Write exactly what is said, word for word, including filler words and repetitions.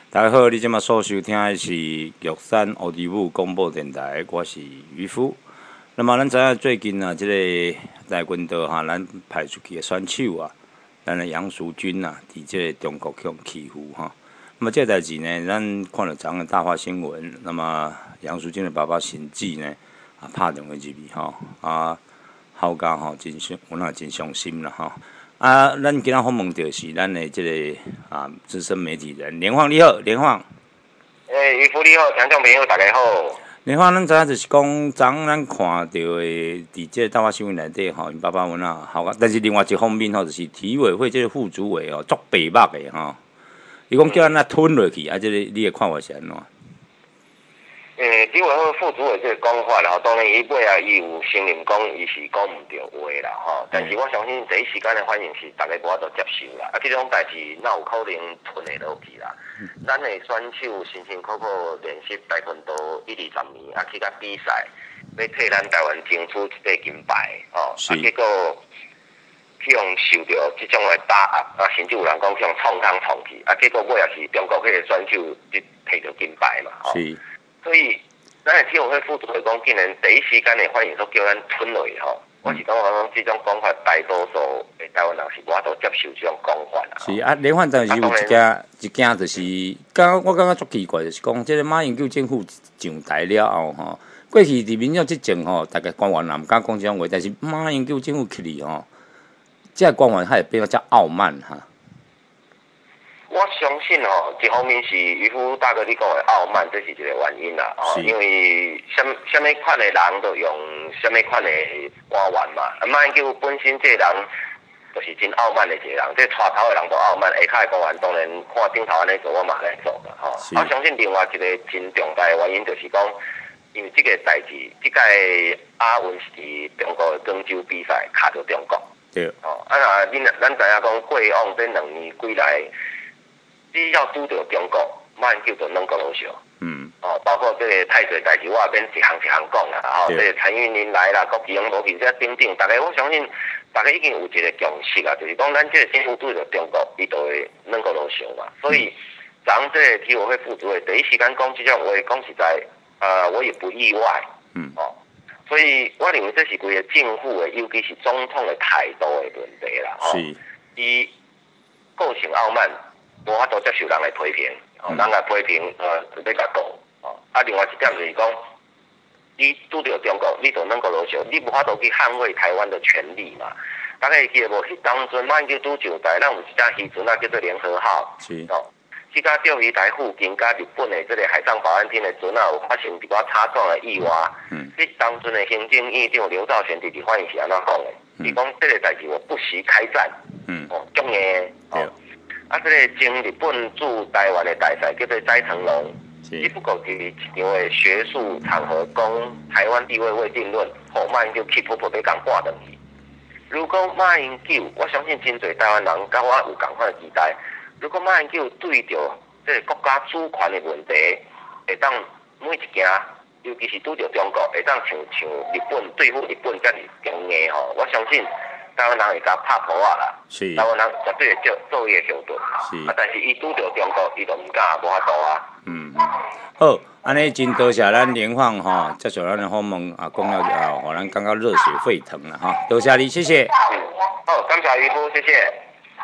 大家好，你即马所收听的是玉山乌猪母广播电台，我是渔夫。那么咱知影最近啊，即、這个在军岛哈，咱派出去的选手啊，咱的杨淑君啊，伫即个中国去欺负哈。那么这代志呢，咱看了昨日大话新闻，那么杨淑君的爸爸沈记呢，啊拍电话入去吼，啊好家吼真伤，我那真伤心啦吼。啊，咱今仔访问到是咱的这个啊资深媒体人连晃，你好，连晃。 诶，渔夫你好，听众朋友大家好。 连晃，咱知影就是讲，昨咱看到的，伫这个大话新闻内底吼，因爸爸阮啊好，但是另外一方面吼，就是体委会这个副主委哦，足白目的吼。伊讲叫咱那吞落去，啊，这个你的看法是安怎？ 诶，体委会副主委这个讲法啦，当然伊尾啊，伊有承认讲伊是讲毋对话啦，吼。但是我相信第一时间的反应是大家无法度接受啦。啊，这种代志哪有可能吞会落去啦？嗯、咱的选手辛辛苦苦练习跆拳道一二十年，啊去甲比赛，要替咱台湾争取一块金牌，吼、哦。啊，结果去用受到这种的打压，啊，甚至有人讲去用创空创去，啊，结果尾也是中国迄个选手去摕到金牌嘛，吼、哦。是。所以，咱的体委会副主委讲，竟然第一时间的反应说叫咱吞落去吼，我是感觉讲这种讲法，大多数的台湾人是无法度接受这种讲法啦。 是啊，连反正是有一件一件，就是刚我感觉足奇怪，就是讲，这个马英九政府上台了后吼，过去伫民调执政吼，大家官员也毋敢讲这种话，但是马英九政府起嚟吼，这官员他会变得较傲慢哈。 我相信吼、哦，一方面是渔夫大哥你讲的傲慢，这是一个原因啦。哦，因为什什么款的人都用什么款的官员嘛。啊，马英九本身这个人就是真傲慢的一个人，这带头的人都傲慢，下骹的官员当然看顶头安尼做，我嘛来做嘛。吼、哦，我相信另外一个真重大的原因就是讲，因为这个代志，这个亚运是伫中国的广州比赛卡到中国。 对。 哦，啊那恁咱知影讲过往这两年几来。只要拄到中国，马英九就软骨落笑。嗯。哦，包括这个太侪代志，我也免一项一项讲啦。哦，这个陈云林来啦，郭启勇无去，这等等，大家我相信，大家已经有一个共识啊，就是讲咱这个政府拄到中国，伊就会软骨落笑嘛。所以，咱这个体委会副主委第一时间讲这种话，讲实在，呃，我也不意外。嗯。哦，所以我认为这是规个政府的，尤其是总统的态度的问题啦。哦。是。伊个性傲慢。无法度接受人的批评，哦，人的批评，呃，要甲讲，哦，啊，另外一点就是讲，你拄到中国，你就软骨落笑，你无法度去捍卫台湾的权利嘛。大家会记得无？迄当阵马英九拄上台，咱有一架渔船啊，叫做联合号，是哦，即架钓鱼台附近，甲日本的这个海上保安厅的船啊，有发生一寡擦撞的意外。嗯。迄当阵的行政院长刘兆玄伫伫反应是安怎讲的？伊讲这个代志我不惜开战。嗯。哦，种的哦。啊，这个经日本驻台湾的大使叫做斋藤龙，只不过伫一场的学术场合讲台湾地位未定论，后马英九气噗噗要讲挂等去。如果马英九，我相信真侪台湾人甲我有共款的期待。如果马英九对着这个国家主权的问题，会当每一件，尤其是拄着中国，会当像像日本对付日本遮尔强硬吼，我相信。台湾人会甲拍婆啊啦，是台湾人绝对会做做伊的后盾，是啊，但是伊拄着中国，伊就毋敢无法度啊。嗯， 好，安尼真多谢咱连晃吼，接受咱的访问啊，讲了啊，互咱感觉热血沸腾了哈，多谢你，谢谢。 嗯，好，感谢渔夫，谢谢。